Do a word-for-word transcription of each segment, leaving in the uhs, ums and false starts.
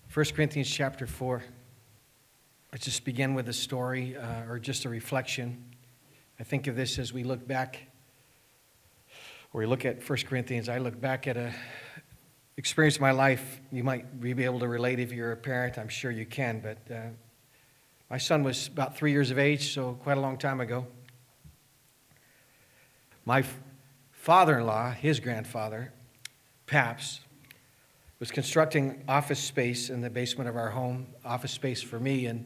First Corinthians chapter four. Let's just begin with a story uh, or just a reflection. I think of this as we look back, or we look at First Corinthians. I look back at a experience of my life. You might be able to relate if you're a parent. I'm sure you can. But uh, my son was about three years of age, so quite a long time ago. My f- father-in-law, his grandfather, Paps, was constructing office space in the basement of our home, office space for me. And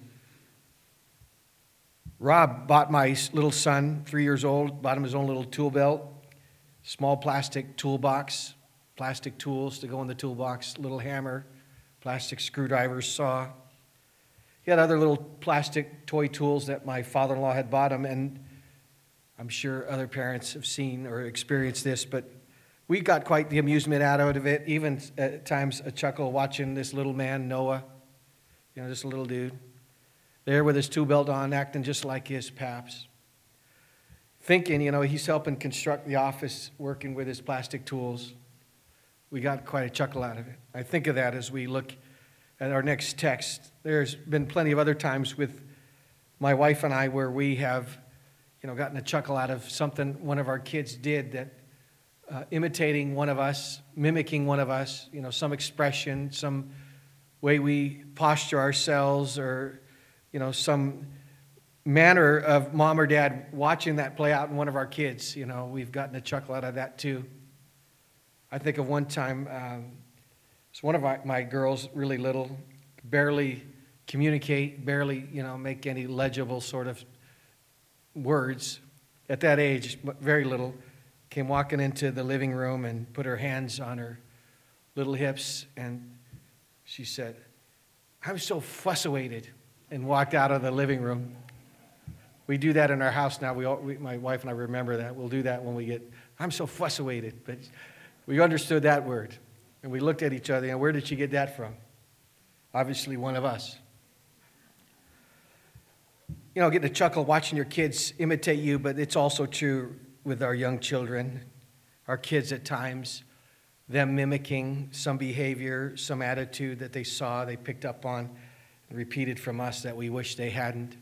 Rob bought my little son, three years old, bought him his own little tool belt, small plastic toolbox, plastic tools to go in the toolbox, little hammer, plastic screwdriver, saw. He had other little plastic toy tools that my father-in-law had bought him, and I'm sure other parents have seen or experienced this, but we got quite the amusement out of it, even at times a chuckle watching this little man, Noah, you know, this little dude, there with his tool belt on, acting just like his paps. Thinking, you know, he's helping construct the office, working with his plastic tools. We got quite a chuckle out of it. I think of that as we look at our next text. There's been plenty of other times with my wife and I where we have, you know, gotten a chuckle out of something one of our kids did that Uh, imitating one of us, mimicking one of us, you know, some expression, some way we posture ourselves, or, you know, some manner of mom or dad watching that play out in one of our kids. You know, we've gotten a chuckle out of that too. I think of one time, um, it's one of my, my girls, really little, barely communicate, barely, you know, make any legible sort of words. At that age, very little. Came walking into the living room and put her hands on her little hips, and she said, "I'm so fuss-awated," and walked out of the living room. We do that in our house now. We, all, we my wife and I remember that. We'll do that when we get, "I'm so fuss-awated." But we understood that word, and we looked at each other, and where did she get that from? Obviously one of us. You know, getting a chuckle watching your kids imitate you, but it's also true with our young children, our kids at times, them mimicking some behavior, some attitude that they saw, they picked up on, and repeated from us that we wish they hadn't.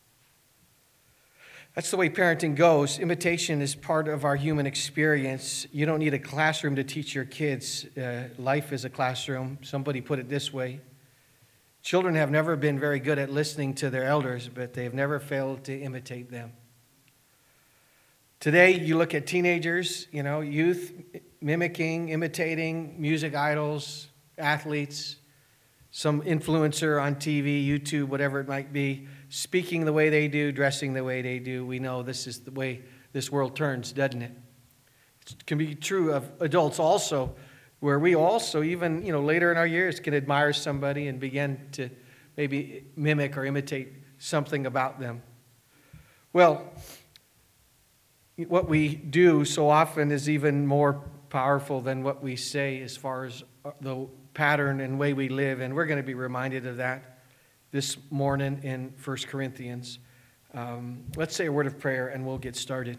That's the way parenting goes. Imitation is part of our human experience. You don't need a classroom to teach your kids. Uh, life is a classroom. Somebody put it this way. Children have never been very good at listening to their elders, but they've never failed to imitate them. Today, you look at teenagers, you know, youth mimicking, imitating music idols, athletes, some influencer on T V, YouTube, whatever it might be, speaking the way they do, dressing the way they do. We know this is the way this world turns, doesn't it? It can be true of adults also, where we also, even, you know, later in our years, can admire somebody and begin to maybe mimic or imitate something about them. Well, what we do so often is even more powerful than what we say as far as the pattern and way we live, and we're going to be reminded of that this morning in First Corinthians. Um, let's say a word of prayer and we'll get started.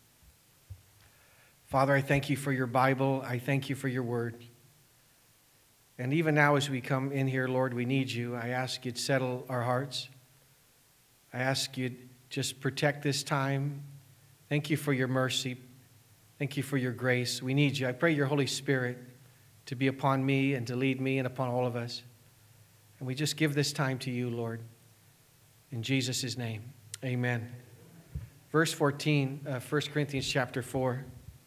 Father, I thank you for your Bible. I thank you for your word. And even now as we come in here, Lord, we need you. I ask you to settle our hearts. I ask you to just protect this time. Thank you for your mercy. Thank you for your grace. We need you. I pray your Holy Spirit to be upon me and to lead me and upon all of us. And we just give this time to you, Lord. In Jesus' name, amen. Verse fourteen, uh, First Corinthians chapter four.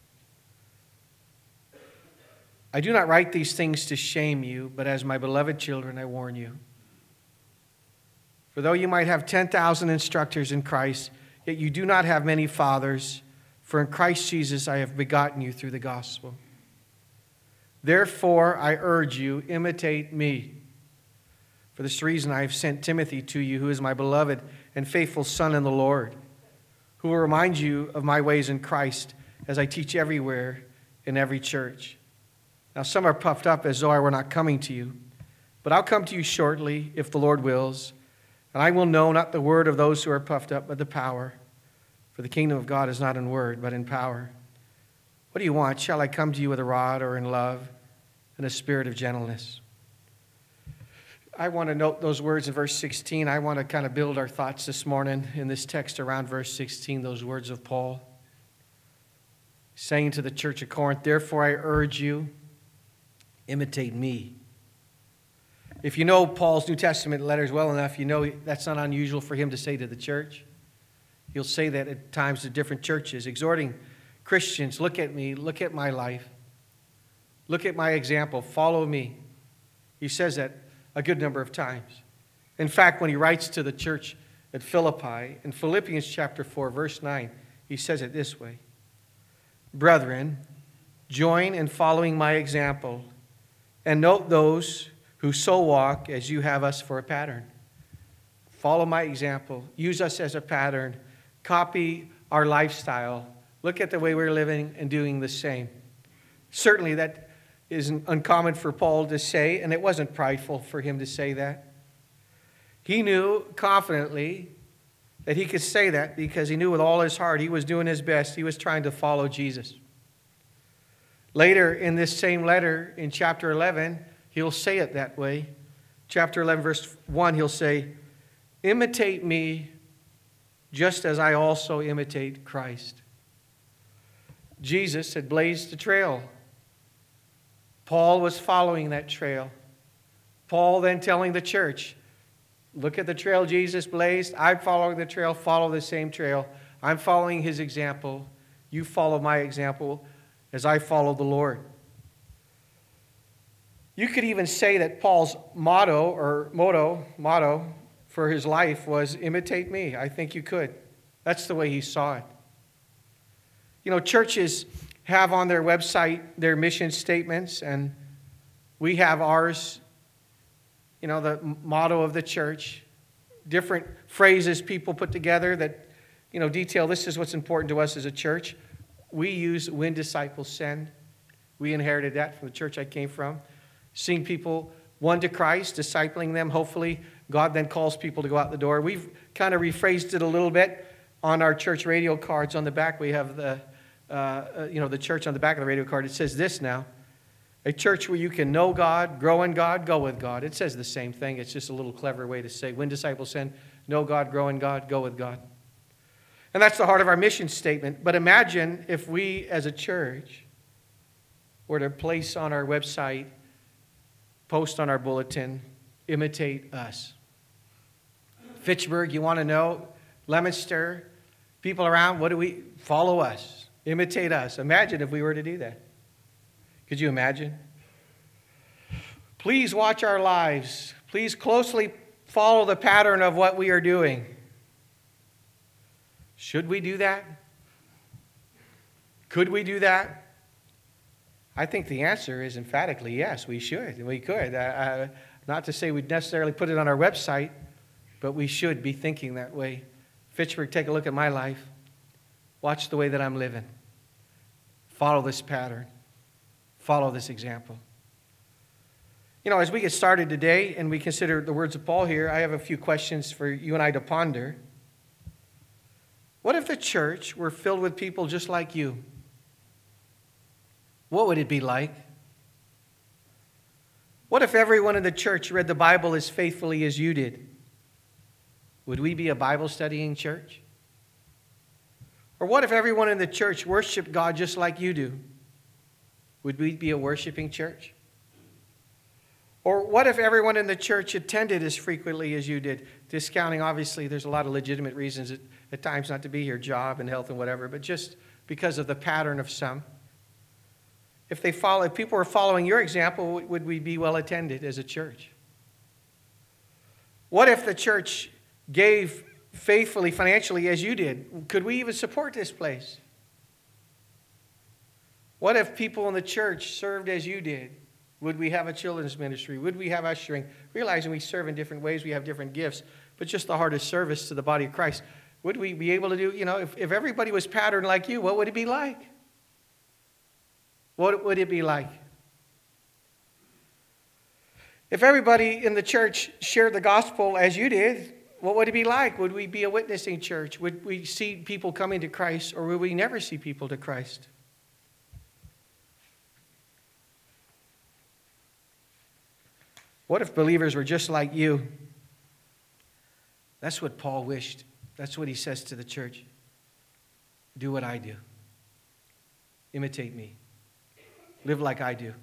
I do not write these things to shame you, but as my beloved children, I warn you. For though you might have ten thousand instructors in Christ, yet you do not have many fathers, for in Christ Jesus I have begotten you through the gospel. Therefore I urge you, imitate me. For this reason I have sent Timothy to you, who is my beloved and faithful son in the Lord, who will remind you of my ways in Christ, as I teach everywhere in every church. Now some are puffed up as though I were not coming to you, but I'll come to you shortly, if the Lord wills. And I will know not the word of those who are puffed up, but the power. For the kingdom of God is not in word, but in power. What do you want? Shall I come to you with a rod, or in love and a spirit of gentleness? I want to note those words in verse sixteen. I want to kind of build our thoughts this morning in this text around verse sixteen, those words of Paul, saying to the church of Corinth, "Therefore I urge you, imitate me." If you know Paul's New Testament letters well enough, you know that's not unusual for him to say to the church. He'll say that at times to different churches, exhorting Christians, look at me, look at my life, look at my example, follow me. He says that a good number of times. In fact, when he writes to the church at Philippi, in Philippians chapter four, verse nine, he says it this way, "Brethren, join in following my example, and note those who so walk as you have us for a pattern." Follow my example. Use us as a pattern. Copy our lifestyle. Look at the way we're living and doing the same. Certainly that isn't uncommon for Paul to say, and it wasn't prideful for him to say that. He knew confidently that he could say that because he knew with all his heart he was doing his best. He was trying to follow Jesus. Later in this same letter, in chapter eleven, he'll say it that way. Chapter eleven, verse one, he'll say, "Imitate me just as I also imitate Christ." Jesus had blazed the trail. Paul was following that trail. Paul then telling the church, look at the trail Jesus blazed. I'm following the trail. Follow the same trail. I'm following his example. You follow my example as I follow the Lord. You could even say that Paul's motto or motto, motto for his life was imitate me. I think you could. That's the way he saw it. You know, churches have on their website their mission statements, and we have ours, you know, the motto of the church. Different phrases people put together that, you know, detail this is what's important to us as a church. We use win, disciples, send. We inherited that from the church I came from. Seeing people won to Christ, discipling them. Hopefully, God then calls people to go out the door. We've kind of rephrased it a little bit on our church radio cards. On the back, we have the, uh, you know, the church on the back of the radio card. It says this now: a church where you can know God, grow in God, go with God. It says the same thing. It's just a little clever way to say, win disciples, send, know God, grow in God, go with God. And that's the heart of our mission statement. But imagine if we as a church were to place on our website, post on our bulletin, imitate us. Fitchburg, you want to know? Leominster, people around, what do we, follow us, imitate us. Imagine if we were to do that. Could you imagine? Please watch our lives. Please closely follow the pattern of what we are doing. Should we do that? Could we do that? I think the answer is emphatically yes, we should. We could. Uh, uh, not to say we'd necessarily put it on our website, but we should be thinking that way. Fitchburg, take a look at my life. Watch the way that I'm living. Follow this pattern. Follow this example. You know, as we get started today and we consider the words of Paul here, I have a few questions for you and I to ponder. What if the church were filled with people just like you? What would it be like? What if everyone in the church read the Bible as faithfully as you did? Would we be a Bible studying church? Or what if everyone in the church worshiped God just like you do? Would we be a worshiping church? Or what if everyone in the church attended as frequently as you did? Discounting, obviously, there's a lot of legitimate reasons at, at times not to be here, job and health and whatever, but just because of the pattern of some. If they follow, if people were following your example, would we be well attended as a church? What if the church gave faithfully financially as you did? Could we even support this place? What if people in the church served as you did? Would we have a children's ministry? Would we have ushering? Realizing we serve in different ways, we have different gifts, but just the heart of service to the body of Christ. Would we be able to do, you know, if, if everybody was patterned like you, what would it be like? What would it be like? If everybody in the church shared the gospel as you did, what would it be like? Would we be a witnessing church? Would we see people coming to Christ, or would we never see people to Christ? What if believers were just like you? That's what Paul wished. That's what he says to the church. Do what I do. Imitate me. Live like I do.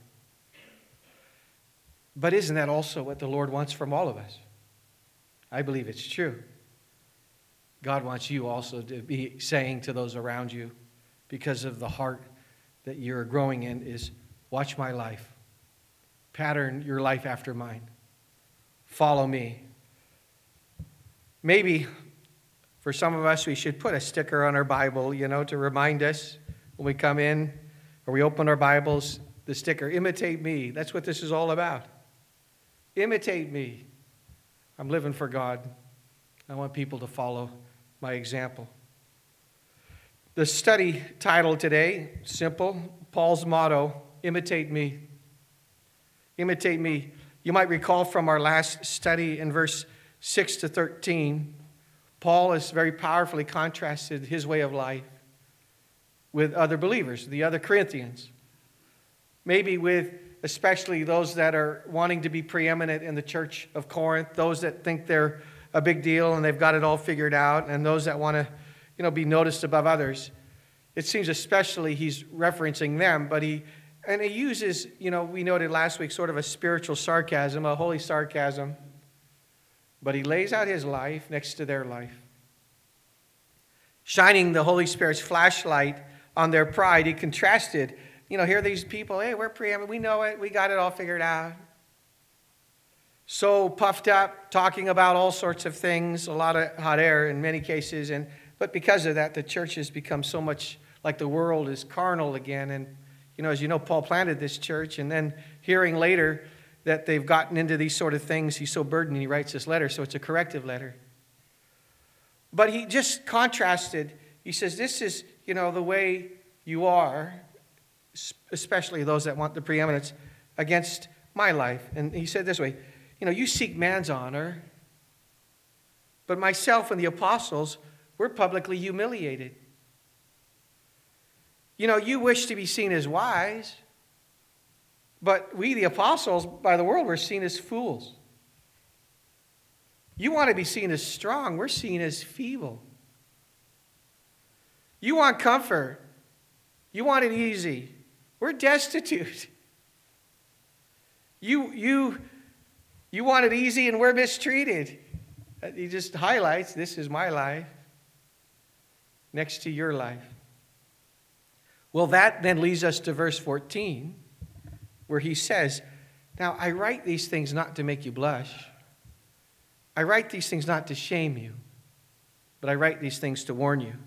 But isn't that also what the Lord wants from all of us? I believe it's true. God wants you also to be saying to those around you, because of the heart that you're growing in, is watch my life. Pattern your life after mine. Follow me. Maybe for some of us, we should put a sticker on our Bible, you know, to remind us when we come in or we open our Bibles, the sticker, imitate me. That's what this is all about. Imitate me. I'm living for God. I want people to follow my example. The study title today, simple, Paul's motto, imitate me. Imitate me. You might recall from our last study in verse six to thirteen, Paul has very powerfully contrasted his way of life with other believers, the other Corinthians. Maybe with especially those that are wanting to be preeminent in the church of Corinth, those that think they're a big deal and they've got it all figured out, and those that want to, you know, be noticed above others. It seems especially he's referencing them, but he, and he uses, you know, we noted last week, sort of a spiritual sarcasm, a holy sarcasm, but he lays out his life next to their life. Shining the Holy Spirit's flashlight on their pride, he contrasted, you know, here are these people, hey, we're preeminent, we know it, we got it all figured out. So puffed up, talking about all sorts of things, a lot of hot air in many cases, and but because of that, the church has become so much like the world is carnal again. And, you know, as you know, Paul planted this church, and then hearing later that they've gotten into these sort of things, he's so burdened, he writes this letter, so it's a corrective letter. But he just contrasted, he says, this is, you know, the way you are, especially those that want the preeminence, against my life. And he said this way, you know, you seek man's honor, but myself and the apostles, we're publicly humiliated. You know, you wish to be seen as wise, but we, the apostles, by the world, we're seen as fools. You want to be seen as strong, we're seen as feeble. You want comfort, you want it easy, we're destitute. You, you, you want it easy and we're mistreated. He just highlights, this is my life next to your life. Well, that then leads us to verse fourteen, where he says, now I write these things not to make you blush. I write these things not to shame you, but I write these things to warn you.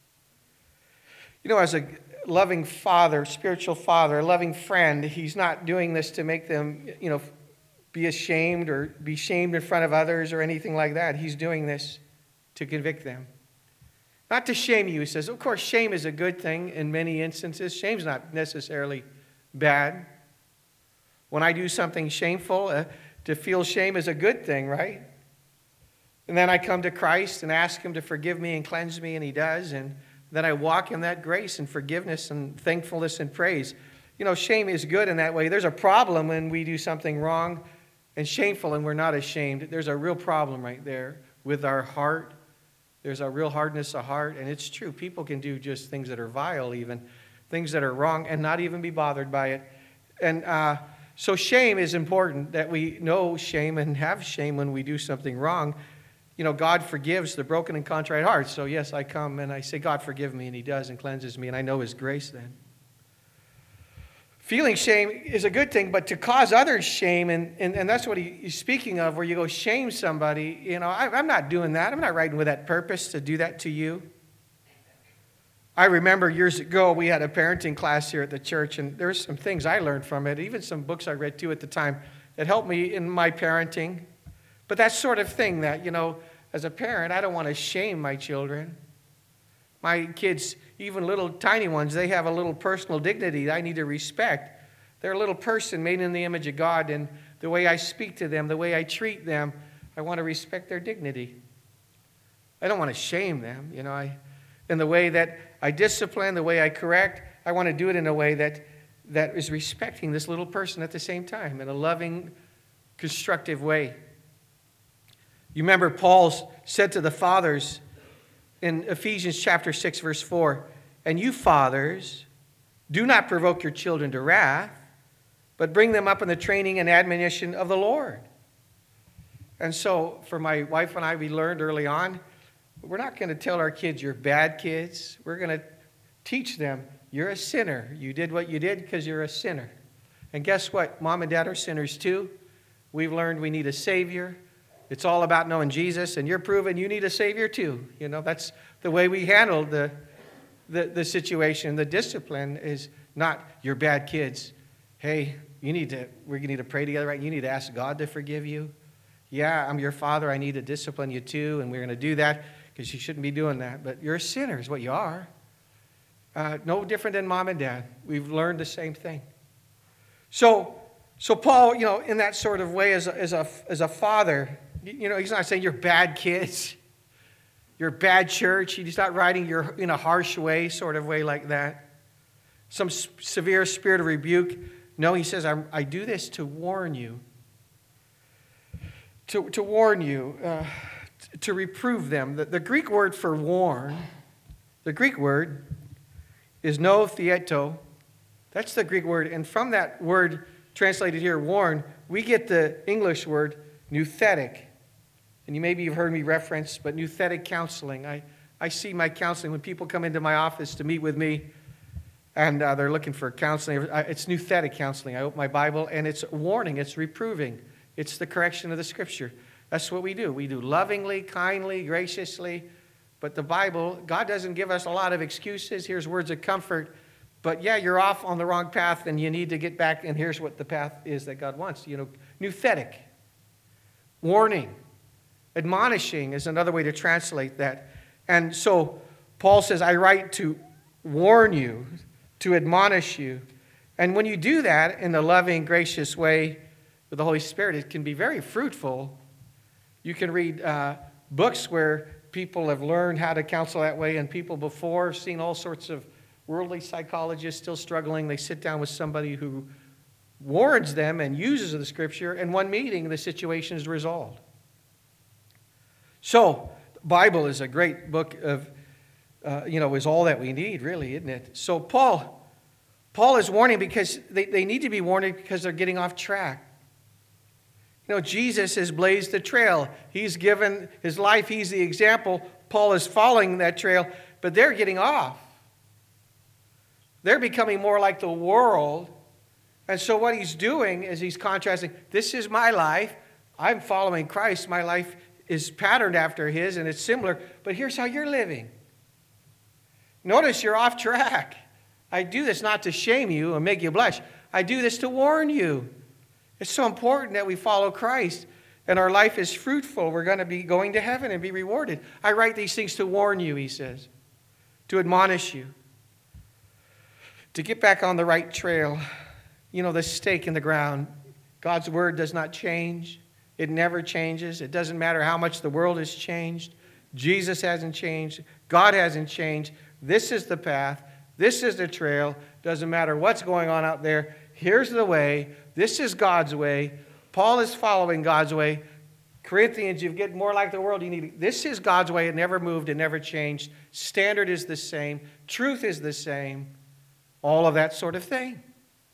You know, as a loving father, spiritual father, a loving friend, he's not doing this to make them, you know, be ashamed or be shamed in front of others or anything like that. He's doing this to convict them. Not to shame you, he says. Of course, shame is a good thing in many instances. Shame's not necessarily bad. When I do something shameful, uh, to feel shame is a good thing, right? And then I come to Christ and ask him to forgive me and cleanse me, and he does. And then I walk in that grace and forgiveness and thankfulness and praise. You know, shame is good in that way. There's a problem when we do something wrong and shameful and we're not ashamed. There's a real problem right there with our heart. There's a real hardness of heart, and it's true. People can do just things that are vile even, things that are wrong, and not even be bothered by it. And uh, so shame is important, that we know shame and have shame when we do something wrong. You know, God forgives the broken and contrite heart. So yes, I come and I say, God, forgive me, and he does and cleanses me, and I know his grace then. Feeling shame is a good thing, but to cause others shame, and, and, and that's what he, he's speaking of, where you go shame somebody, you know, I, I'm not doing that. I'm not writing with that purpose to do that to you. I remember years ago, we had a parenting class here at the church, and there's some things I learned from it, even some books I read too at the time that helped me in my parenting. But that sort of thing that, you know, as a parent, I don't want to shame my children. My kids, even little tiny ones, they have a little personal dignity that I need to respect. They're a little person made in the image of God, and the way I speak to them, the way I treat them, I want to respect their dignity. I don't want to shame them, you know. I, in the way that I discipline, the way I correct, I want to do it in a way that, that is respecting this little person at the same time, in a loving, constructive way. You remember Paul said to the fathers in Ephesians chapter six, verse four, "And you fathers, do not provoke your children to wrath, but bring them up in the training and admonition of the Lord." And so for my wife and I, we learned early on, we're not going to tell our kids you're bad kids. We're going to teach them you're a sinner. You did what you did because you're a sinner. And guess what? Mom and Dad are sinners too. We've learned we need a Savior. It's all about knowing Jesus, and you're proving you need a Savior too. You know, that's the way we handle the, the, the situation. The discipline is not you're bad kids. Hey, you need to, we need to pray together, right? You need to ask God to forgive you. Yeah, I'm your father. I need to discipline you too, and we're going to do that because you shouldn't be doing that. But you're a sinner is what you are. Uh, no different than mom and dad. We've learned the same thing. So, so Paul, you know, in that sort of way as a, as a, as a father, you know, he's not saying you're bad kids, you're a bad church. He's not writing you in a harsh way, sort of way like that. Some severe spirit of rebuke. No, he says, I, I do this to warn you. To, to warn you, uh, to reprove them. The, the Greek word for warn, the Greek word is no theato. That's the Greek word. And from that word translated here, warn, we get the English word nouthetic. And you maybe you've heard me reference, but nouthetic counseling. I, I see my counseling when people come into my office to meet with me and uh, they're looking for counseling. It's nouthetic counseling. I open my Bible and it's warning, it's reproving. It's the correction of the Scripture. That's what we do. We do lovingly, kindly, graciously. But the Bible, God doesn't give us a lot of excuses. Here's words of comfort. But yeah, you're off on the wrong path and you need to get back. And here's what the path is that God wants. You know, nouthetic. Warning. Admonishing is another way to translate that. And so Paul says, I write to warn you, to admonish you. And when you do that in the loving, gracious way with the Holy Spirit, it can be very fruitful. You can read uh, books where people have learned how to counsel that way, and people before have seen all sorts of worldly psychologists still struggling. They sit down with somebody who warns them and uses the Scripture. In one meeting, the situation is resolved. So, the Bible is a great book of, uh, you know, is all that we need, really, isn't it? So, Paul, Paul is warning because they, they need to be warned because they're getting off track. You know, Jesus has blazed the trail. He's given his life. He's the example. Paul is following that trail, but they're getting off. They're becoming more like the world. And so what he's doing is he's contrasting, this is my life. I'm following Christ. My life is patterned after his, and it's similar. But here's how you're living. Notice you're off track. I do this not to shame you and make you blush. I do this to warn you. It's so important that we follow Christ and our life is fruitful. We're going to be going to heaven and be rewarded. I write these things to warn you, he says, to admonish you, to get back on the right trail. You know, the stake in the ground. God's word does not change. It never changes. It doesn't matter how much the world has changed. Jesus hasn't changed. God hasn't changed. This is the path. This is the trail. Doesn't matter what's going on out there. Here's the way. This is God's way. Paul is following God's way. Corinthians, you get more like the world. You need. This is God's way. It never moved. It never changed. Standard is the same. Truth is the same. All of that sort of thing.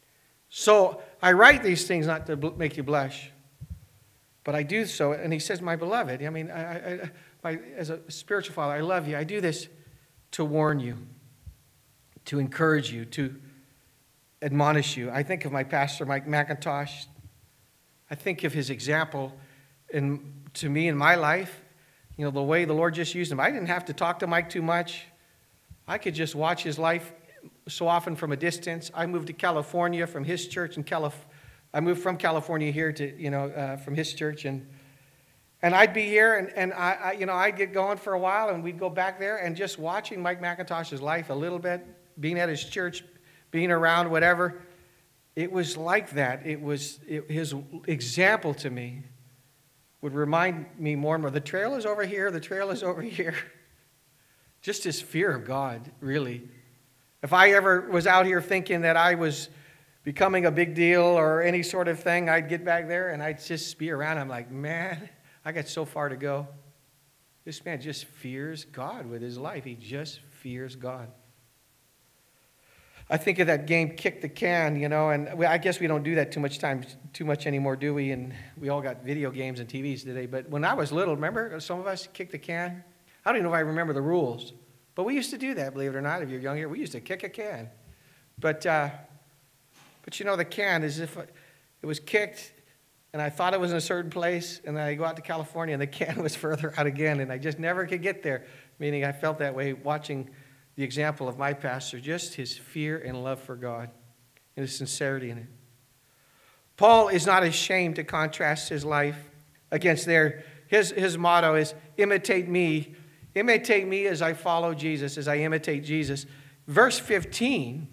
So I write these things not to make you blush, but I do so. And he says, my beloved, I mean, I, I, my, as a spiritual father, I love you. I do this to warn you, to encourage you, to admonish you. I think of my pastor, Mike McIntosh. I think of his example in, to me in my life, you know, the way the Lord just used him. I didn't have to talk to Mike too much. I could just watch his life so often from a distance. I moved to California from his church in Calif. I moved from California here to, you know, uh, from his church. And and I'd be here and, and I, I, you know, I'd get going for a while and we'd go back there and just watching Mike McIntosh's life a little bit, being at his church, being around, whatever, it was like that. It was it, his example to me would remind me more and more. The trail is over here. The trail is over here. Just his fear of God, really. If I ever was out here thinking that I was becoming a big deal or any sort of thing, I'd get back there and I'd just be around. I'm like, man, I got so far to go. This man just fears God with his life. He just fears God. I think of that game, Kick the Can, you know, and I guess we don't do that too much time, too much anymore, do we? And we all got video games and T Vs today. But when I was little, remember some of us kick the can? I don't even know if I remember the rules. But we used to do that, believe it or not. If you're younger, we used to kick a can. But, uh, but you know, the can is if it was kicked, and I thought it was in a certain place, and then I go out to California, and the can was further out again, and I just never could get there, meaning I felt that way watching the example of my pastor, just his fear and love for God and his sincerity in it. Paul is not ashamed to contrast his life against their, his, his motto is, imitate me. Imitate me as I follow Jesus, as I imitate Jesus. Verse fifteen,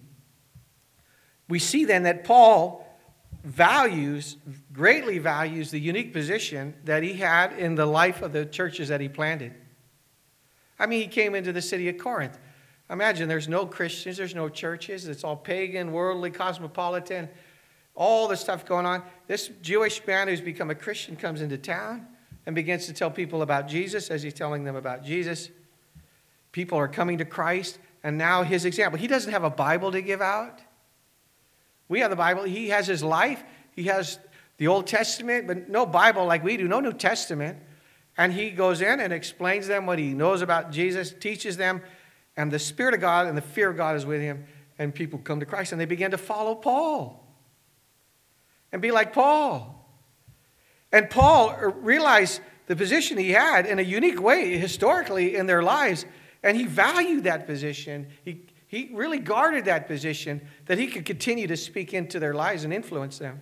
we see then that Paul values, greatly values the unique position that he had in the life of the churches that he planted. I mean, he came into the city of Corinth. Imagine there's no Christians, there's no churches, it's all pagan, worldly, cosmopolitan, all the stuff going on. This Jewish man who's become a Christian comes into town and begins to tell people about Jesus as he's telling them about Jesus. People are coming to Christ, and now his example. He doesn't have a Bible to give out. We have the Bible. He has his life. He has the Old Testament, but no Bible like we do, no New Testament. And he goes in and explains them what he knows about Jesus, teaches them, and the Spirit of God and the fear of God is with him, and people come to Christ, and they begin to follow Paul and be like Paul. And Paul realized the position he had in a unique way historically in their lives, and he valued that position. He, he really guarded that position that he could continue to speak into their lives and influence them.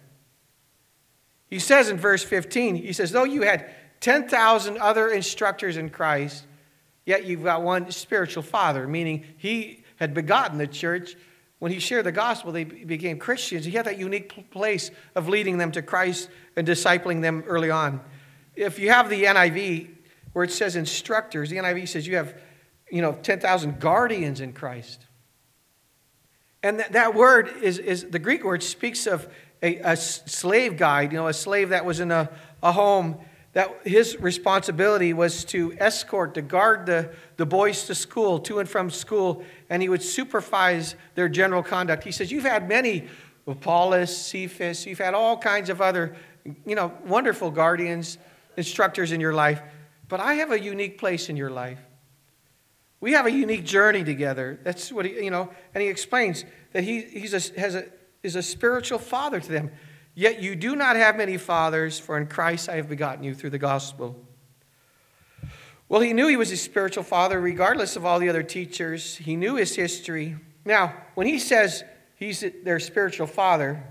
He says in verse fifteen, he says, though you had ten thousand other instructors in Christ, yet you've got one spiritual father, meaning he had begotten the church. When he shared the gospel, they became Christians. He had that unique place of leading them to Christ and discipling them early on. If you have the N I V, where it says instructors, the N I V says you have, you know, ten thousand guardians in Christ. And that, that word is, is, the Greek word speaks of a, a slave guide, you know, a slave that was in a, a home, that his responsibility was to escort, to guard the, the boys to school, to and from school, and he would supervise their general conduct. He says, you've had many, Apollos, Cephas, you've had all kinds of other, you know, wonderful guardians, instructors in your life, but I have a unique place in your life. We have a unique journey together. That's what he, you know, and he explains that he he's a, has a, is a spiritual father to them. Yet you do not have many fathers, for in Christ I have begotten you through the gospel. Well, he knew he was his spiritual father regardless of all the other teachers. He knew his history. Now, when he says he's their spiritual father,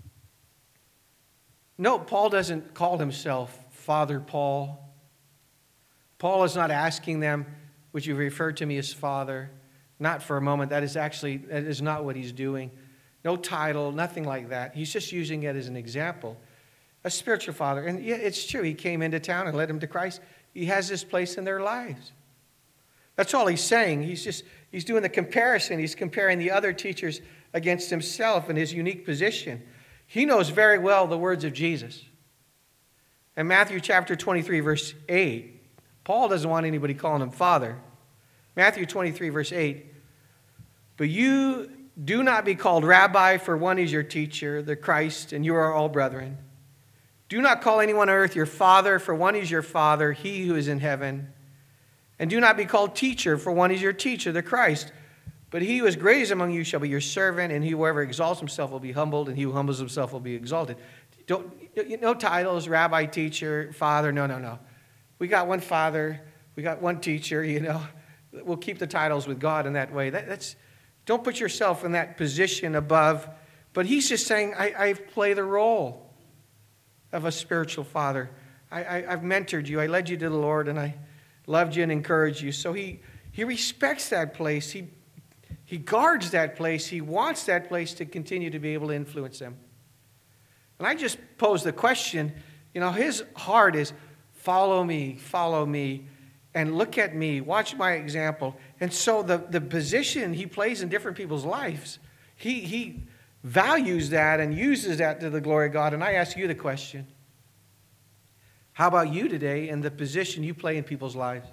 no, Paul doesn't call himself Father Paul. Paul is not asking them, would you refer to me as Father? Not for a moment. That is actually, that is not what he's doing. No title, nothing like that. He's just using it as an example. A spiritual father. And yeah, it's true. He came into town and led them to Christ. He has this place in their lives. That's all he's saying. He's just, he's doing the comparison. He's comparing the other teachers against himself and his unique position. He knows very well the words of Jesus. In Matthew chapter twenty-three, verse eight, Paul doesn't want anybody calling him Father. Matthew twenty-three, verse eight, but you do not be called Rabbi, for one is your teacher, the Christ, and you are all brethren. Do not call anyone on earth your father, for one is your Father, he who is in heaven. And do not be called teacher, for one is your teacher, the Christ. But he who is greatest among you shall be your servant, and whoever exalts himself will be humbled, and he who humbles himself will be exalted. Don't, no titles, rabbi, teacher, father, no, no, no. We got one father, we got one teacher, you know. We'll keep the titles with God in that way. That, that's, don't put yourself in that position above. But he's just saying, I, I play the role of a spiritual father. I, I, I've mentored you. I led you to the Lord, and I loved you and encouraged you. So he, he respects that place. He, he guards that place. He wants that place to continue to be able to influence them. And I just pose the question, you know, his heart is, follow me, follow me, and look at me, watch my example. And so the, the position he plays in different people's lives, he, he values that and uses that to the glory of God. And I ask you the question, how about you today in the position you play in people's lives?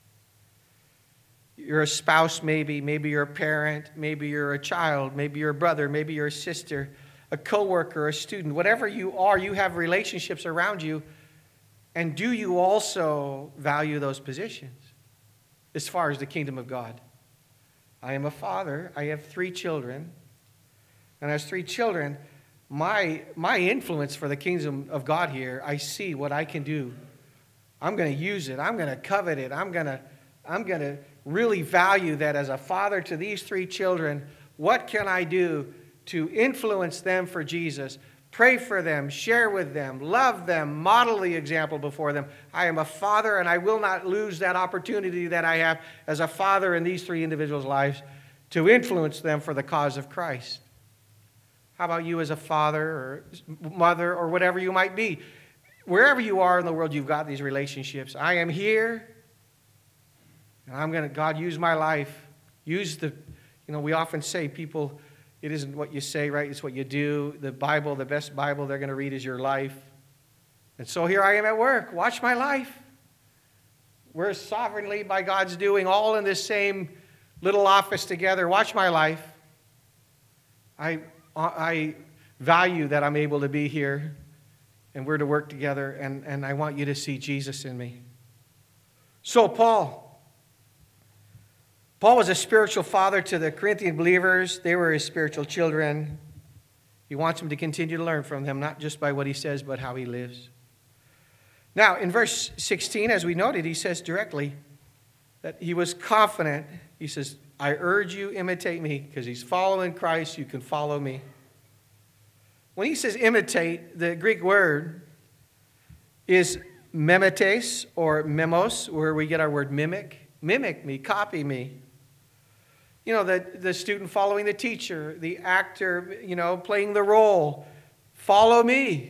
You're a spouse maybe, maybe you're a parent, maybe you're a child, maybe you're a brother, maybe you're a sister, a coworker, a student. Whatever you are, you have relationships around you. And do you also value those positions as far as the kingdom of God? I am a father. I have three children. And as three children, my, my influence for the kingdom of God here, I see what I can do. I'm going to use it. I'm going to covet it. I'm going to, I'm going to really value that as a father to these three children. What can I do to influence them for Jesus? Pray for them, share with them, love them, model the example before them. I am a father, and I will not lose that opportunity that I have as a father in these three individuals' lives to influence them for the cause of Christ. How about you as a father or mother or whatever you might be? Wherever you are in the world, you've got these relationships. I am here, and I'm going to, God, use my life. Use the, you know, we often say people, it isn't what you say, right? It's what you do. The Bible, the best Bible they're going to read is your life. And so here I am at work. Watch my life. We're sovereignly, by God's doing, all in this same little office together. Watch my life. I, I value that I'm able to be here, and we're to work together, and, and I want you to see Jesus in me. So Paul... Paul was a spiritual father to the Corinthian believers. They were his spiritual children. He wants them to continue to learn from them, not just by what he says, but how he lives. Now, in verse sixteen, as we noted, he says directly that he was confident. He says, I urge you, imitate me, because he's following Christ, you can follow me. When he says imitate, the Greek word is mimetes or memos, where we get our word mimic. Mimic me, copy me. You know, the, the student following the teacher, the actor, you know, playing the role. Follow me.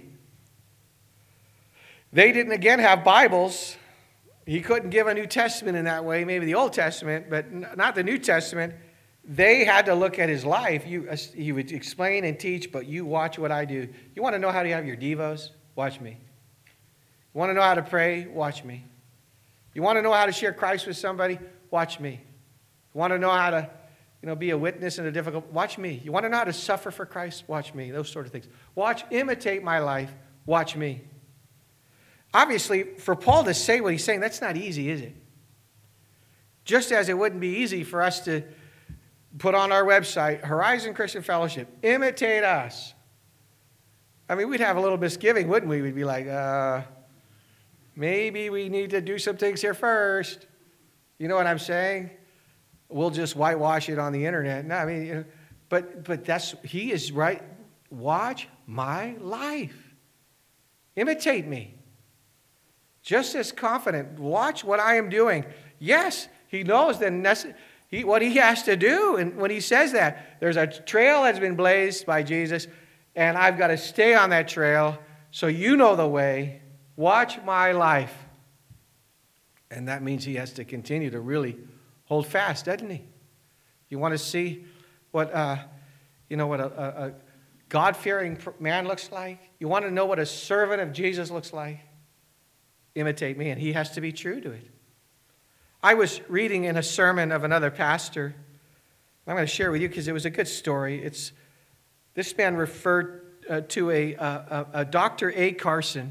They didn't, again, have Bibles. He couldn't give a New Testament in that way, maybe the Old Testament, but not the New Testament. They had to look at his life. You, he would explain and teach, but you watch what I do. You want to know how to have your devos? Watch me. You want to know how to pray? Watch me. You want to know how to share Christ with somebody? Watch me. You want to know how to, you know, be a witness in a difficult... Watch me. You want to know how to suffer for Christ? Watch me. Those sort of things. Watch, imitate my life. Watch me. Obviously, for Paul to say what he's saying, that's not easy, is it? Just as it wouldn't be easy for us to put on our website, Horizon Christian Fellowship, imitate us. I mean, we'd have a little misgiving, wouldn't we? We'd be like, uh... maybe we need to do some things here first. You know what I'm saying? We'll just whitewash it on the internet. No, I mean, you know, but but that's, he is right. Watch my life. Imitate me. Just as confident. Watch what I am doing. Yes, he knows that nece- he, what he has to do. And when he says that, there's a trail that's been blazed by Jesus, and I've got to stay on that trail so you know the way. Watch my life. And that means he has to continue to really hold fast, doesn't he? You want to see what, uh, you know, what a, a, a God-fearing man looks like? You want to know what a servant of Jesus looks like? Imitate me, and he has to be true to it. I was reading in a sermon of another pastor. I'm going to share with you because it was a good story. It's this man referred uh, to a, a, a Doctor A. Carson,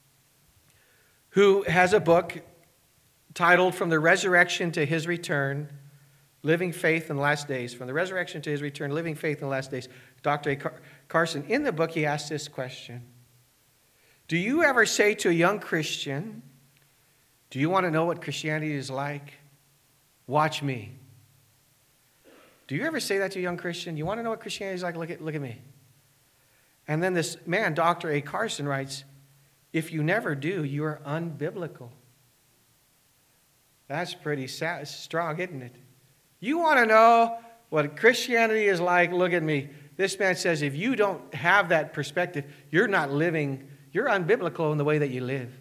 who has a book titled From the Resurrection to His Return, Living Faith in the Last Days. From the Resurrection to His Return, Living Faith in the Last Days. Doctor A. Car- Carson, in the book, he asks this question. Do you ever say to a young Christian, do you want to know what Christianity is like? Watch me. Do you ever say that to a young Christian? You want to know what Christianity is like? Look at, look at me. And then this man, Doctor A. Carson, writes, if you never do, you are unbiblical. That's pretty sad, strong, isn't it? You want to know what Christianity is like? Look at me. This man says if you don't have that perspective, you're not living, you're unbiblical in the way that you live.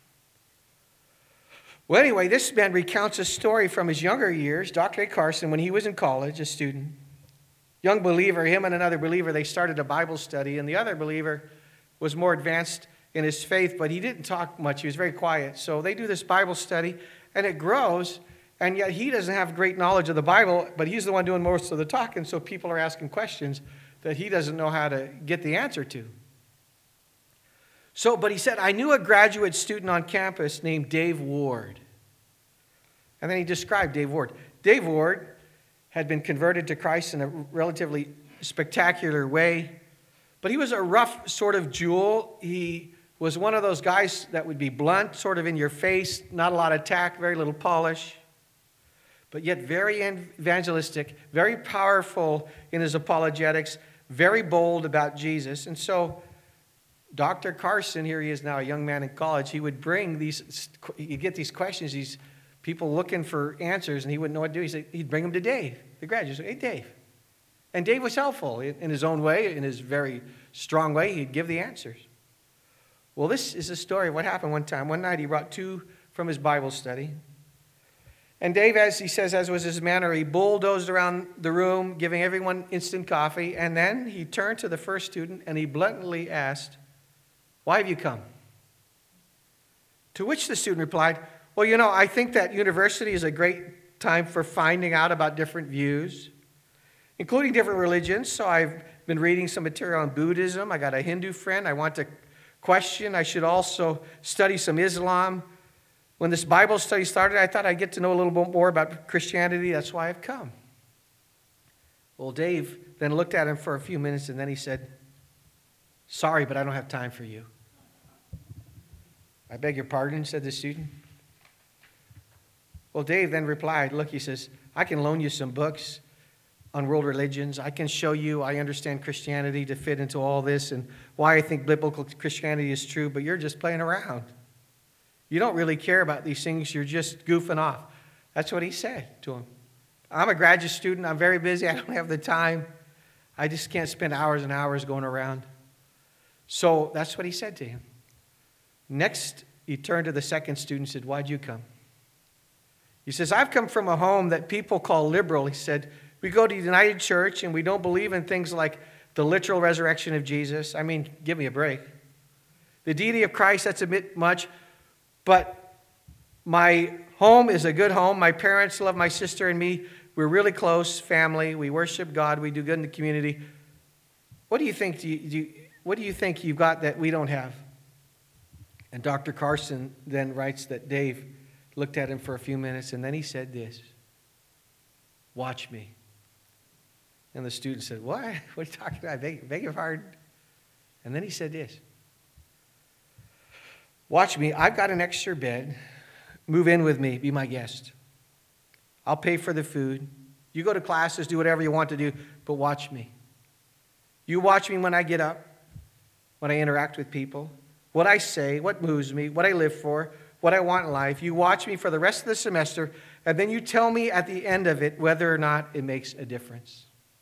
Well, anyway, this man recounts a story from his younger years, Doctor A. Carson, when he was in college, a student. Young believer, him and another believer, they started a Bible study, and the other believer was more advanced in his faith, but he didn't talk much. He was very quiet. So they do this Bible study, and it grows, and yet he doesn't have great knowledge of the Bible, but he's the one doing most of the talking, so people are asking questions that he doesn't know how to get the answer to. So, but he said, I knew a graduate student on campus named Dave Ward. And then he described Dave Ward. Dave Ward had been converted to Christ in a relatively spectacular way, but he was a rough sort of jewel. He was one of those guys that would be blunt, sort of in your face, not a lot of tact, very little polish, but yet very evangelistic, very powerful in his apologetics, very bold about Jesus. And so Doctor Carson, here he is now, a young man in college, he would bring these, you get these questions, these people looking for answers, and he wouldn't know what to do. He'd, say, he'd bring them to Dave, the graduate. He'd say, hey, Dave. And Dave was helpful in, in his own way, in his very strong way. He'd give the answers. Well, this is a story of what happened one time. One night he brought two from his Bible study. And Dave, as he says, as was his manner, he bulldozed around the room, giving everyone instant coffee. And then he turned to the first student and he bluntly asked, why have you come? To which the student replied, well, you know, I think that university is a great time for finding out about different views, including different religions. So I've been reading some material on Buddhism. I got a Hindu friend I want to question. I should also study some Islam. When this Bible study started, I thought I'd get to know a little bit more about Christianity. That's why I've come. Well, Dave then looked at him for a few minutes, and then he said, sorry, but I don't have time for you. I beg your pardon, said the student. Well, Dave then replied, look, he says, I can loan you some books on world religions. I can show you I understand Christianity to fit into all this and why I think biblical Christianity is true, but you're just playing around. You don't really care about these things. You're just goofing off. That's what he said to him. I'm a graduate student. I'm very busy. I don't have the time. I just can't spend hours and hours going around. So that's what he said to him. Next, he turned to the second student and said, why'd you come? He says, I've come from a home that people call liberal. He said, we go to United Church and we don't believe in things like the literal resurrection of Jesus. I mean, give me a break. The deity of Christ, that's a bit much. But my home is a good home. My parents love my sister and me. We're really close family. We worship God. We do good in the community. What do you think? Do you, do you, what do you think you've got that we don't have? And Doctor Carson then writes that Dave looked at him for a few minutes, and then he said this, watch me. And the student said, what? What are you talking about? I beg, beg your pardon. And then he said this, watch me. I've got an extra bed. Move in with me. Be my guest. I'll pay for the food. You go to classes, do whatever you want to do, but watch me. You watch me when I get up, when I interact with people, what I say, what moves me, what I live for, what I want in life. You watch me for the rest of the semester, and then you tell me at the end of it whether or not it makes a difference.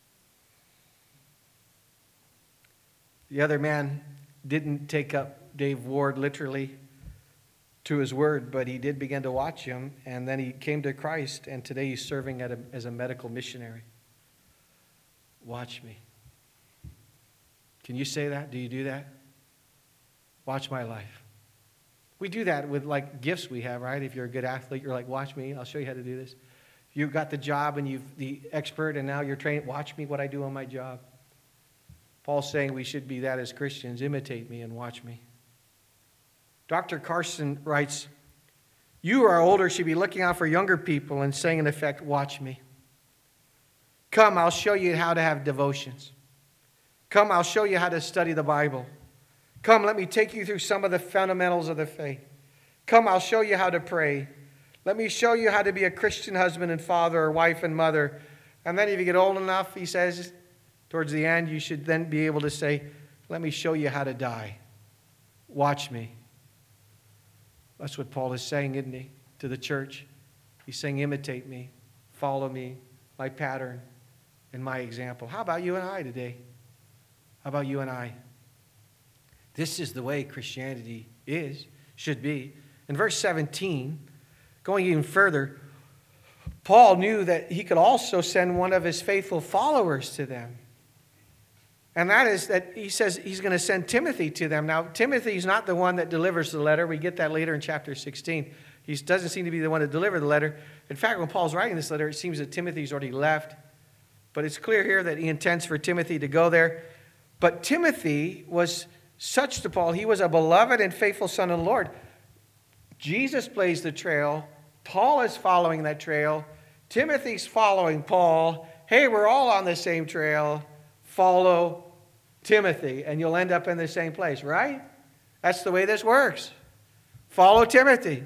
The other man didn't take up Dave Ward literally to his word, but he did begin to watch him, and then he came to Christ, and today he's serving at a, as a medical missionary. Watch me. Can you say that? Do you do that? Watch my life. We do that with like gifts we have, right? If you're a good athlete, you're like, watch me, I'll show you how to do this. If you've got the job and you've the expert and now you're trained, watch me what I do on my job. Paul's saying we should be that as Christians. Imitate me and watch me. Doctor Carson writes, you who are older should be looking out for younger people and saying in effect, watch me. Come, I'll show you how to have devotions. Come, I'll show you how to study the Bible. Come, let me take you through some of the fundamentals of the faith. Come, I'll show you how to pray. Let me show you how to be a Christian husband and father or wife and mother. And then if you get old enough, he says, towards the end, you should then be able to say, let me show you how to die. Watch me. That's what Paul is saying, isn't he, to the church? He's saying, imitate me, follow me, my pattern, and my example. How about you and I today? How about you and I? This is the way Christianity is, should be. In verse seventeen, going even further, Paul knew that he could also send one of his faithful followers to them. And that is that he says he's going to send Timothy to them. Now, Timothy's not the one that delivers the letter. We get that later in chapter sixteen. He doesn't seem to be the one to deliver the letter. In fact, when Paul's writing this letter, it seems that Timothy's already left. But it's clear here that he intends for Timothy to go there. But Timothy was such to Paul. He was a beloved and faithful son of the Lord. Jesus blazed the trail. Paul is following that trail. Timothy's following Paul. Hey, we're all on the same trail. Follow Timothy, and you'll end up in the same place, right? That's the way this works. Follow Timothy.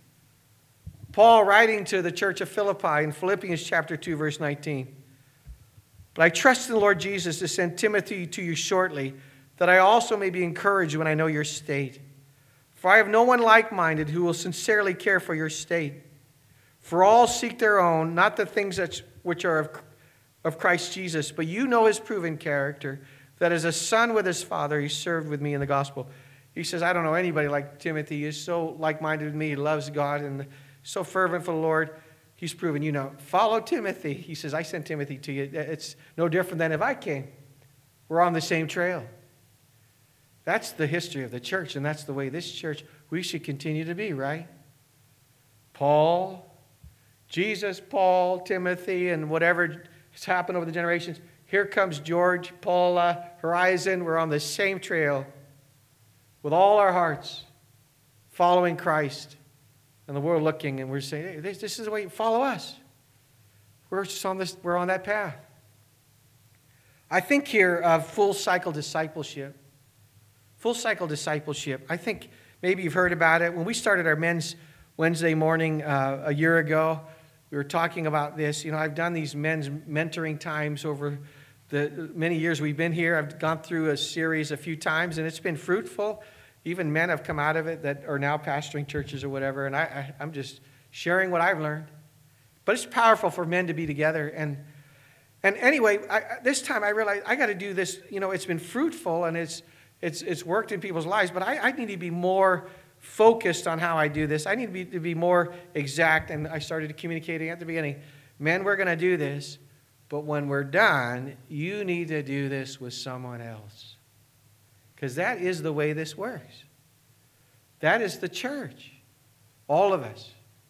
Paul writing to the church of Philippi in Philippians chapter two, verse nineteen. But I trust in the Lord Jesus to send Timothy to you shortly, that I also may be encouraged when I know your state. For I have no one like-minded who will sincerely care for your state. For all seek their own, not the things that, which are of, of Christ Jesus, but you know his proven character, that as a son with his father, he served with me in the gospel. He says, I don't know anybody like Timothy. He is so like-minded with me. He loves God and so fervent for the Lord. He's proven, you know, follow Timothy. He says, I sent Timothy to you. It's no different than if I came. We're on the same trail. That's the history of the church, and that's the way this church, we should continue to be, right? Paul, Jesus, Paul, Timothy, and whatever has happened over the generations. Here comes George, Paula, Horizon. We're on the same trail with all our hearts, following Christ. And the world looking, and we're saying, hey, this, this is the way, follow us. We're just on this, we're on that path. I think here of full cycle discipleship. Full cycle discipleship. I think maybe you've heard about it. When we started our men's Wednesday morning uh, a year ago, we were talking about this. You know, I've done these men's mentoring times over the many years we've been here. I've gone through a series a few times, and it's been fruitful. Even men have come out of it that are now pastoring churches or whatever, and I, I, I'm just sharing what I've learned. But it's powerful for men to be together. And and anyway, I, this time I realized I got to do this. You know, it's been fruitful, and it's it's it's worked in people's lives, but I, I need to be more focused on how I do this. I need to be, to be more exact, and I started communicating at the beginning. Men, we're going to do this, but when we're done, you need to do this with someone else. Because that is the way this works. That is the church. All of us.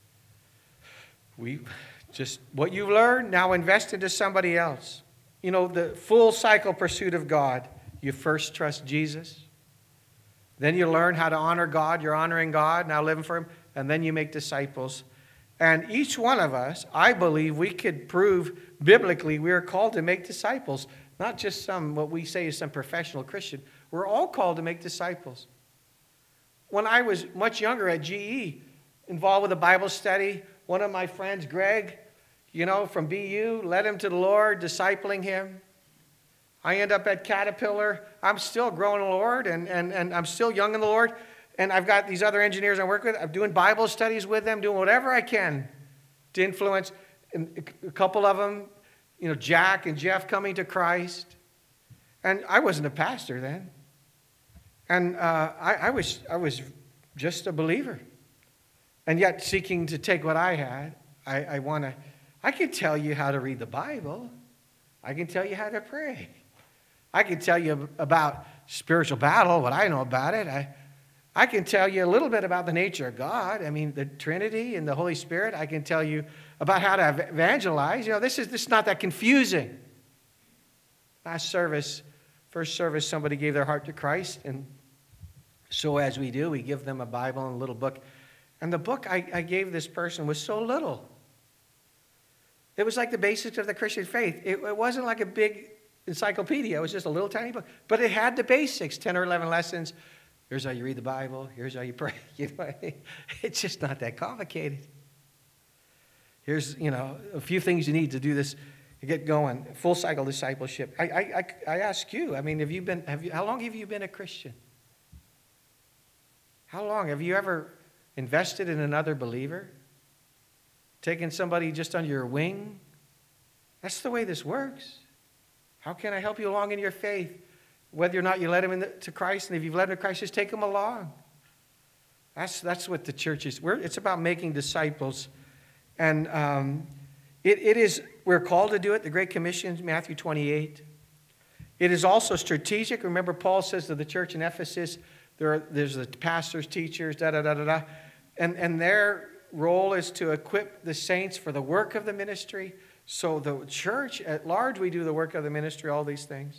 We just, what you've learned, now invest into somebody else. You know, the full cycle pursuit of God. You first trust Jesus. Then you learn how to honor God. You're honoring God, now living for him. And then you make disciples. And each one of us, I believe we could prove biblically we are called to make disciples. Not just some, what we say is some professional Christian. We're all called to make disciples. When I was much younger at G E, involved with a Bible study, one of my friends, Greg, you know, from B U, led him to the Lord, discipling him. I end up at Caterpillar. I'm still growing in the Lord, and, and, and I'm still young in the Lord. And I've got these other engineers I work with. I'm doing Bible studies with them, doing whatever I can to influence. And a couple of them, you know, Jack and Jeff coming to Christ. And I wasn't a pastor then. And uh, I, I was I was just a believer. And yet seeking to take what I had, I, I want to, I can tell you how to read the Bible. I can tell you how to pray. I can tell you about spiritual battle, what I know about it. I, I can tell you a little bit about the nature of God. I mean, the Trinity and the Holy Spirit. I can tell you about how to evangelize. You know, this is, this is not that confusing. Last service, first service, somebody gave their heart to Christ. And so as we do, we give them a Bible and a little book. And the book I, I gave this person was so little. It was like the basics of the Christian faith. It, it wasn't like a big encyclopedia. It was just a little tiny book. But it had the basics, ten or eleven lessons. Here's how you read the Bible. Here's how you pray. You know, it's just not that complicated. Here's, you know, a few things you need to do this, to get going. Full cycle discipleship. I, I, I, I ask you, I mean, have you been, have you, how long have you been a Christian? How long? Have you ever invested in another believer? Taken somebody just under your wing? That's the way this works. How can I help you along in your faith? Whether or not you let them into Christ, and if you've led them to Christ, just take them along. That's, that's what the church is. We're, it's about making disciples. And, um, It, it is, we're called to do it, the Great Commission, Matthew twenty-eight. It is also strategic. Remember, Paul says to the church in Ephesus, there are, there's the pastors, teachers, da da da da da. And, and their role is to equip the saints for the work of the ministry. So the church at large, we do the work of the ministry, all these things.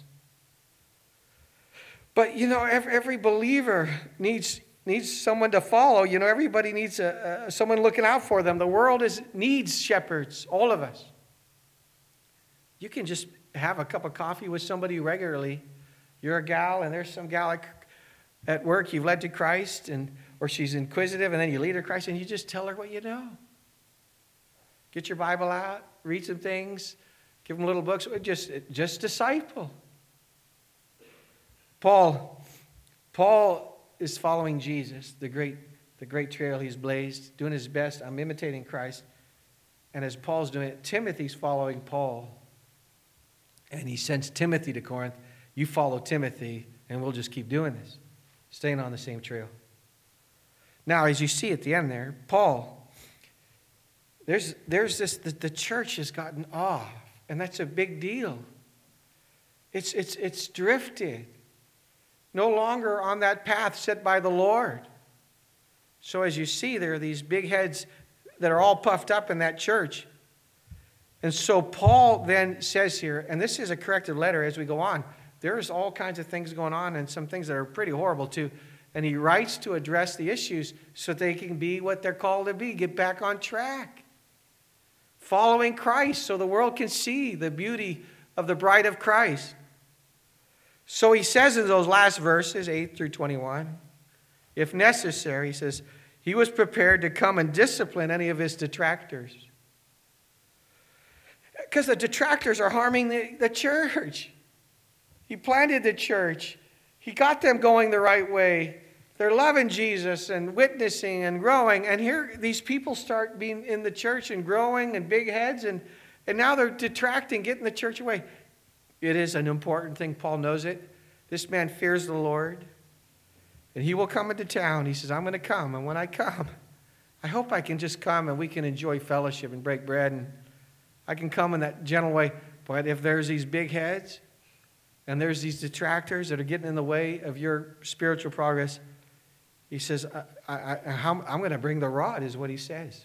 But, you know, every, every believer needs, needs someone to follow. You know, everybody needs a, a, someone looking out for them. The world is, needs shepherds, all of us. You can just have a cup of coffee with somebody regularly. You're a gal, and there's some gal at work you've led to Christ, and or she's inquisitive, and then you lead her to Christ, and you just tell her what you know. Get your Bible out, read some things, give them little books. Just, just disciple. Paul, Paul is following Jesus, the great, the great trail he's blazed, doing his best. I'm imitating Christ. And as Paul's doing it, Timothy's following Paul. And he sends Timothy to Corinth. You follow Timothy, and we'll just keep doing this, staying on the same trail. Now, as you see at the end there, Paul, there's, there's this, the, the church has gotten off, and that's a big deal. It's, it's, it's drifted. No longer on that path set by the Lord. So as you see, there are these big heads that are all puffed up in that church. And so Paul then says here, and this is a corrective letter as we go on, there's all kinds of things going on and some things that are pretty horrible too. And he writes to address the issues so they can be what they're called to be, get back on track. Following Christ so the world can see the beauty of the bride of Christ. So he says in those last verses, eight through twenty-one, if necessary, he says, he was prepared to come and discipline any of his detractors. Because the detractors are harming the, the church. He planted the church. He got them going the right way. They're loving Jesus and witnessing and growing. And here these people start being in the church and growing and big heads. And, and now they're detracting, getting the church away. It is an important thing. Paul knows it. This man fears the Lord. And he will come into town. He says, I'm going to come. And when I come, I hope I can just come and we can enjoy fellowship and break bread. And I can come in that gentle way. But if there's these big heads and there's these detractors that are getting in the way of your spiritual progress, he says, I, I, I, I'm going to bring the rod, is what he says.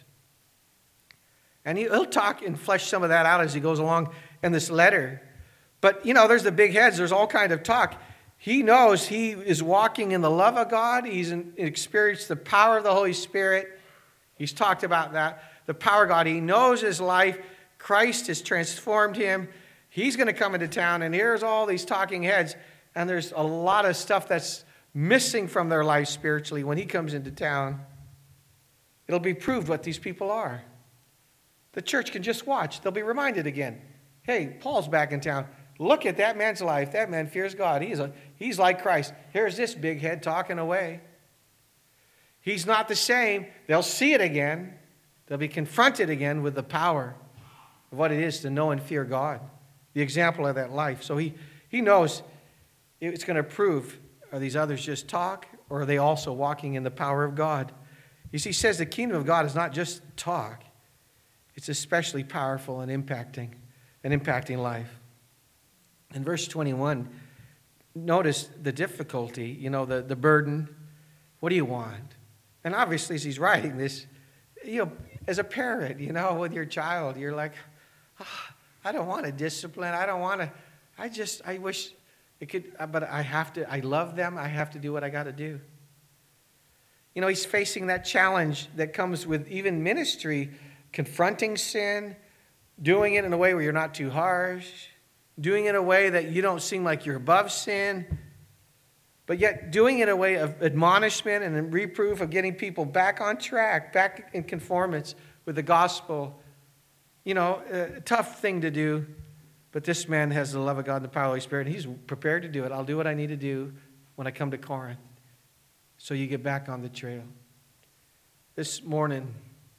And he, he'll talk and flesh some of that out as he goes along in this letter. But, you know, there's the big heads. There's all kind of talk. He knows he is walking in the love of God. He's in, experienced the power of the Holy Spirit. He's talked about that. The power of God. He knows his life. Christ has transformed him. He's going to come into town, and here's all these talking heads. And there's a lot of stuff that's missing from their life spiritually when he comes into town. It'll be proved what these people are. The church can just watch. They'll be reminded again. Hey, Paul's back in town. Look at that man's life. That man fears God. He's, a, he's like Christ. Here's this big head talking away. He's not the same. They'll see it again. They'll be confronted again with the power of what it is to know and fear God. The example of that life. So he, he knows it's going to prove, are these others just talk, or are they also walking in the power of God? You see, he says the kingdom of God is not just talk. It's especially powerful and impacting, and impacting life. In verse twenty-one, notice the difficulty, you know, the, the burden. What do you want? And obviously, as he's writing this, you know, as a parent, you know, with your child, you're like, oh, I don't want to discipline. I don't want to, I just, I wish it could, but I have to, I love them. I have to do what I got to do. You know, he's facing that challenge that comes with even ministry, confronting sin, doing it in a way where you're not too harsh, doing it in a way that you don't seem like you're above sin, but yet doing it in a way of admonishment and reproof of getting people back on track, back in conformance with the gospel. You know, a tough thing to do, but this man has the love of God and the power of the Holy Spirit, and he's prepared to do it. I'll do what I need to do when I come to Corinth. So you get back on the trail. This morning,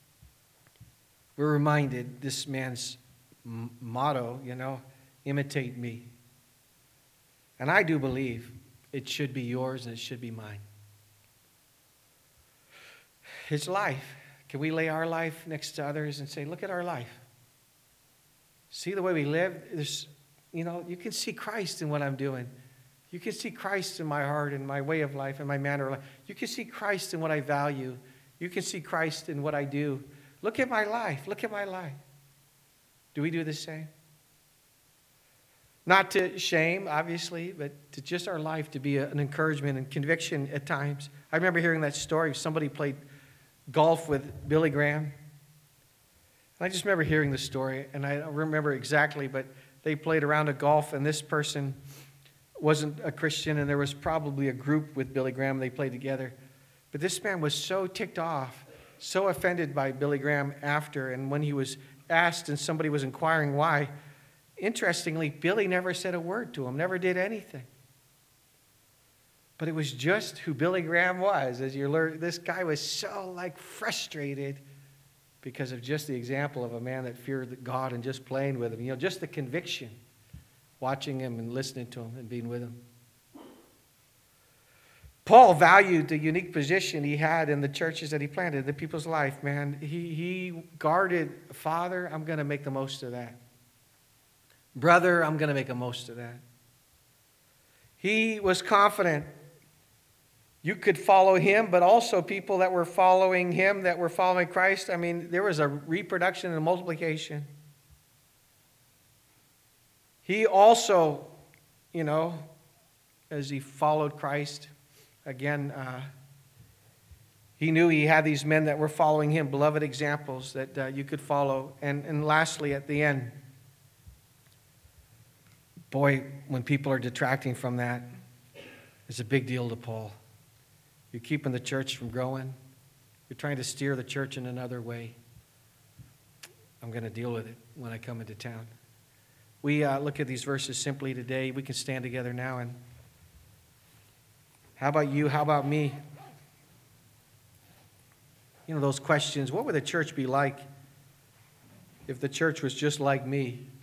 we're reminded this man's m- motto, you know, imitate me. And I do believe it should be yours and it should be mine. His life. Can we lay our life next to others and say, look at our life? See the way we live? There's, you know, you can see Christ in what I'm doing. You can see Christ in my heart and my way of life and my manner of life. You can see Christ in what I value. You can see Christ in what I do. Look at my life. Look at my life. Do we do the same? Not to shame, obviously, but to just our life to be a, an encouragement and conviction at times. I remember hearing that story. Somebody played golf with Billy Graham. And I just remember hearing the story, and I don't remember exactly, but they played around a golf, and this person wasn't a Christian, and there was probably a group with Billy Graham. They played together. But this man was so ticked off, so offended by Billy Graham after, and when he was asked and somebody was inquiring why, interestingly, Billy never said a word to him, never did anything. But it was just who Billy Graham was. As you learn, this guy was so like frustrated because of just the example of a man that feared God and just playing with him. You know, just the conviction, watching him and listening to him and being with him. Paul valued the unique position he had in the churches that he planted, in the people's life, man. He, he guarded, Father, I'm going to make the most of that. Brother, I'm going to make the most of that. He was confident you could follow him, but also people that were following him, that were following Christ. I mean, there was a reproduction and a multiplication. He also, you know, as he followed Christ, again, uh, he knew he had these men that were following him, beloved examples that uh, you could follow. And, and lastly, at the end, boy, when people are detracting from that, it's a big deal to Paul. You're keeping the church from growing. You're trying to steer the church in another way. I'm going to deal with it when I come into town. We uh, look at these verses simply today. We can stand together now. And how about you? How about me? You know, those questions. What would the church be like if the church was just like me?